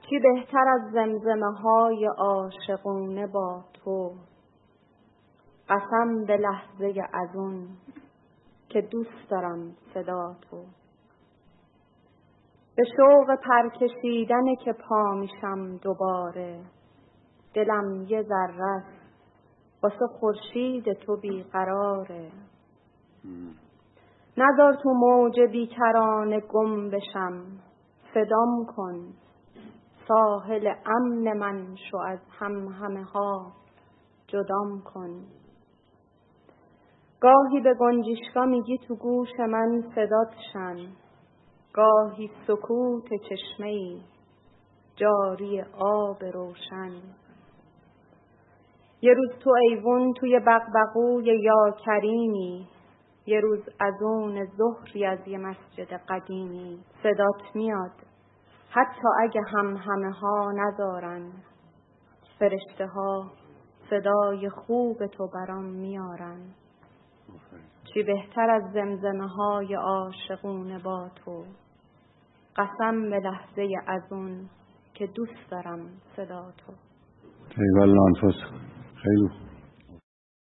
چی بهتر از زمزمه های عاشقونه با تو، قسم به لحظه ازون که دوست دارم صدا تو. به شوق پرکشیدن که پا میشم دوباره، دلم یه ذره است واسه خورشید تو بیقراره. نذار تو موج بیکرانه گم بشم، صدام کن ساحل امن من شو، از همه ها جدام کن. گاهی به گنجشگاه میگی تو گوش من صدات شن، گاهی سکوت چشمه‌ای جاری آب روشن. یه روز تو ایوون توی بغبغوی یا کریمی، یه روز از اون ظهری از یه مسجد قدیمی. صدات میاد حتی اگه همه ها ندارن، فرشته ها صدای خوب تو برام میارن. چی بهتر از زمزمه های عاشقونه با تو، قسم به لحظه ازون که دوست دارم صدا تو. خیلی